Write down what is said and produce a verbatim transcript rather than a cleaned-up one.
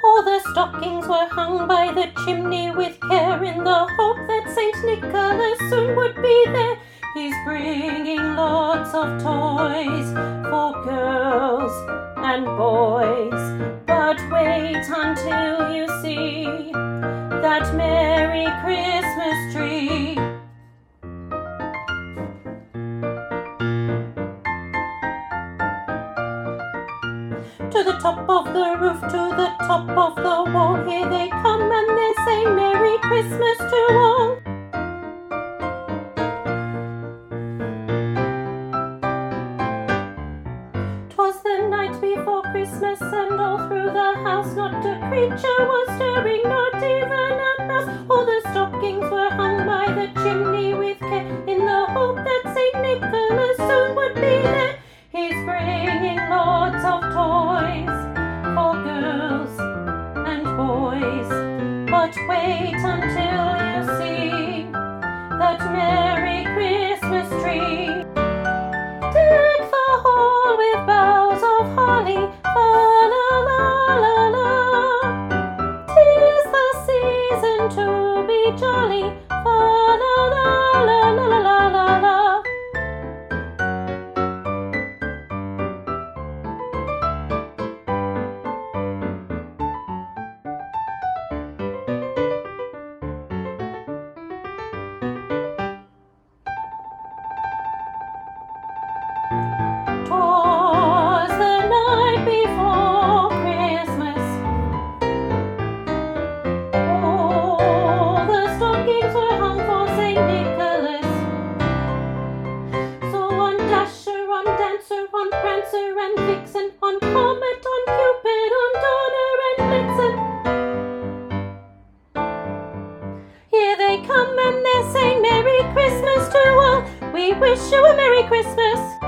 All the stockings were hung by the chimney with care, in the hope that Saint Nicholas soon would be there. He's bringing lots of toys for girls and boys. But wait until you see that Merry Christmas tree. To the top of the roof, to the top of the wall, here they come and they say Merry Christmas to all. 'Twas the night before Christmas, and all through the house not a creature was stirring, not even a mouse. All the stockings were hung by the chimney with care, in the hope that Saint Nicholas soon would be there. He's bringing lots of toys for girls and boys. But wait until you see that Merry Christmas tree. Deck the hall with boughs of holly, fa la la la la. 'Tis the season to be jolly, fa la la la la la la la la. Twas the night before Christmas. All the stockings were hung for Saint Nicholas. So on Dasher, on Dancer, on Prancer and Vixen, on Comet, on Cupid, on Donner and Blitzen. Here they come and they're saying Merry Christmas to all. We wish you a Merry Christmas.